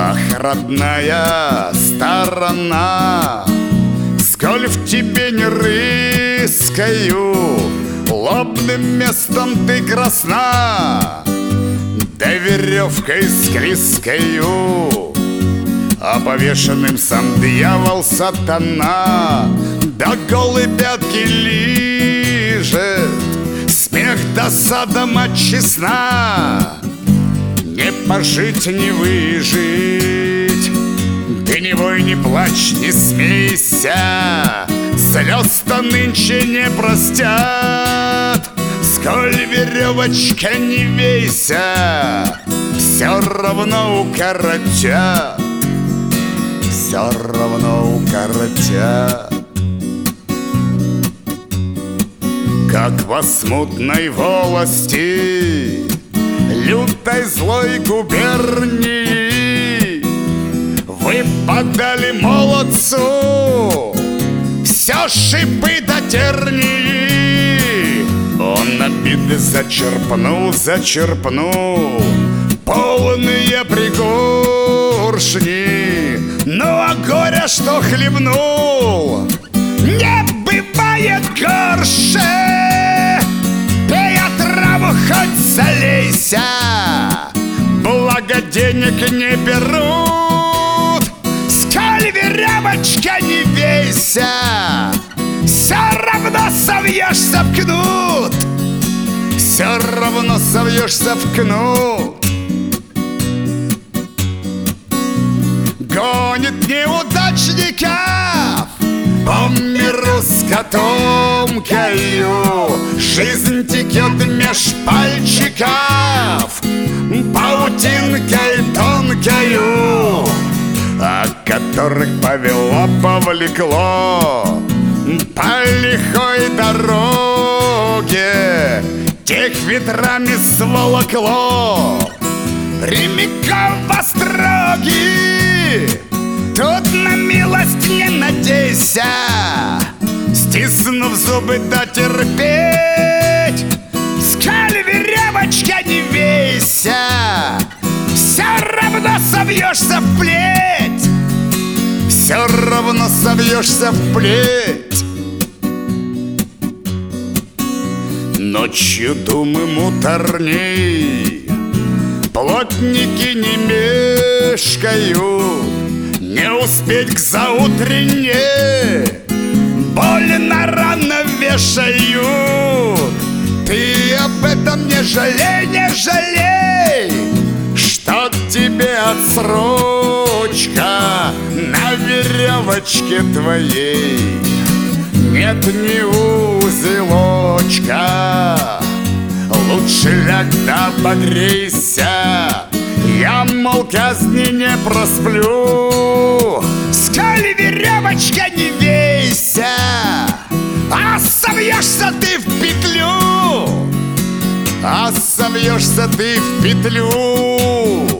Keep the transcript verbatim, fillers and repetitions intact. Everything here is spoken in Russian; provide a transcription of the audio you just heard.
Ах, родная сторона, сколь в тебе не рыскаю, лобным местом ты красна, да веревкой склизкою, а повешенным сам дьявол сатана, да голые пятки лижет, смех досада мать честна. Не пожить, не выжить, ты не вой, не плачь, не смейся, слез-то нынче не простят, сколь веревочка не вейся, все равно укоротят, все равно укоротят. Как во смутной волости, лютой злой губернии, вы подали молодцу все шипы до тернии. Он обиды зачерпнул, зачерпнул полные пригоршни, ну а горя что хлебнул, не бывает горше. Пей отраву, хоть залейся, благо денег не берут, сколь веревочка не вейся, все равно совьешься в кнут, все равно совьешься в кнут. Гонит неудачников по миру с котомкою, жизнь текет меж пальчиков паутинкой тонкою, о которых повело, повлекло по лихой дороге, тех ветрами сволокло прямиком в остроги. Тут на милость не надейся, стиснув зубы дотерпеть, скаль веревочка не вейся, все равно совьешься в плеть, все равно совьешься в плеть. Ночью думы муторней, плотники не мешкают, не успеть к заутренне, больно рано вешают. Ты об этом не жалей, не жалей, что тебе отсрочка на веревочке твоей нет ни узелочка. Лучше ляг да погрейся, я, мол, казни не просплю, сколь веревочка не вейся, а совьешься ты в петлю, а совьешься ты в петлю.